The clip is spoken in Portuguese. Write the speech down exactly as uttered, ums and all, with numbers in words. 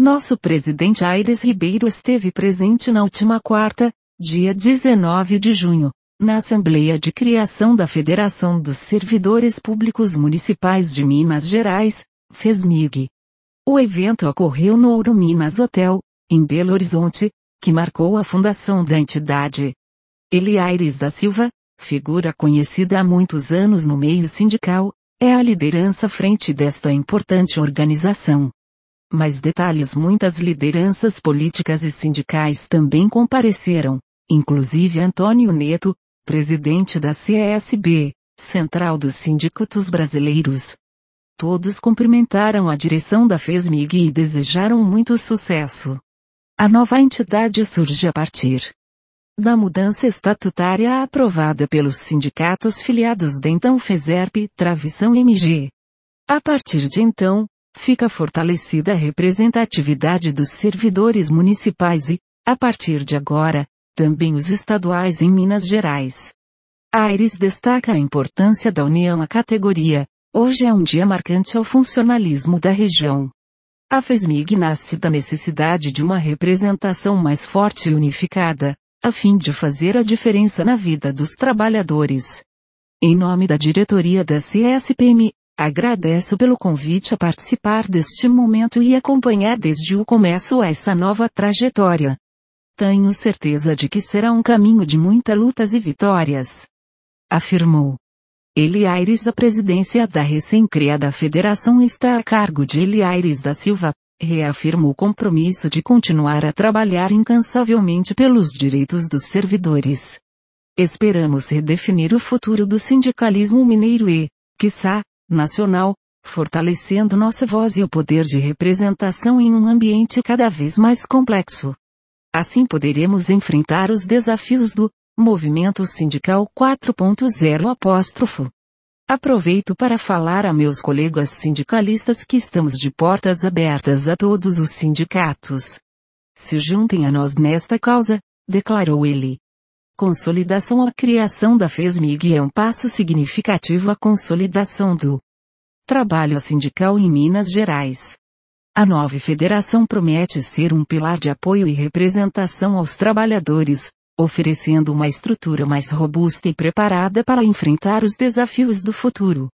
Nosso presidente Aires Ribeiro esteve presente na última quarta, dia dezenove de junho, na Assembleia de Criação da Federação dos Servidores Públicos Municipais de Minas Gerais, FESMIG. O evento ocorreu no Ouro Minas Hotel, em Belo Horizonte, que marcou a fundação da entidade. Eli Aires da Silva, figura conhecida há muitos anos no meio sindical, é a liderança à frente desta importante organização. Mais detalhes: muitas lideranças políticas e sindicais também compareceram, inclusive Antônio Neto, presidente da C S B, Central dos Sindicatos Brasileiros. Todos cumprimentaram a direção da FESMIG e desejaram muito sucesso. A nova entidade surge a partir da mudança estatutária aprovada pelos sindicatos filiados da então FESERP, Travissão M G. A partir de então, fica fortalecida a representatividade dos servidores municipais e, a partir de agora, também os estaduais em Minas Gerais. Aires destaca a importância da união à categoria. Hoje é um dia marcante ao funcionalismo da região. A FESMIG nasce da necessidade de uma representação mais forte e unificada, a fim de fazer a diferença na vida dos trabalhadores. Em nome da diretoria da C S P M, agradeço pelo convite a participar deste momento e acompanhar desde o começo essa nova trajetória. Tenho certeza de que será um caminho de muitas lutas e vitórias, afirmou. Eli Aires. A presidência da recém-criada federação está a cargo de Eli Aires da Silva, reafirma o compromisso de continuar a trabalhar incansavelmente pelos direitos dos servidores. Esperamos redefinir o futuro do sindicalismo mineiro e, quiçá, nacional, fortalecendo nossa voz e o poder de representação em um ambiente cada vez mais complexo. Assim poderemos enfrentar os desafios do Movimento Sindical quatro ponto zero apóstrofo. Aproveito para falar a meus colegas sindicalistas que estamos de portas abertas a todos os sindicatos. Se juntem a nós nesta causa, declarou ele. Consolidação. A criação da FESMIG é um passo significativo à consolidação do trabalho sindical em Minas Gerais. A nova federação promete ser um pilar de apoio e representação aos trabalhadores, oferecendo uma estrutura mais robusta e preparada para enfrentar os desafios do futuro.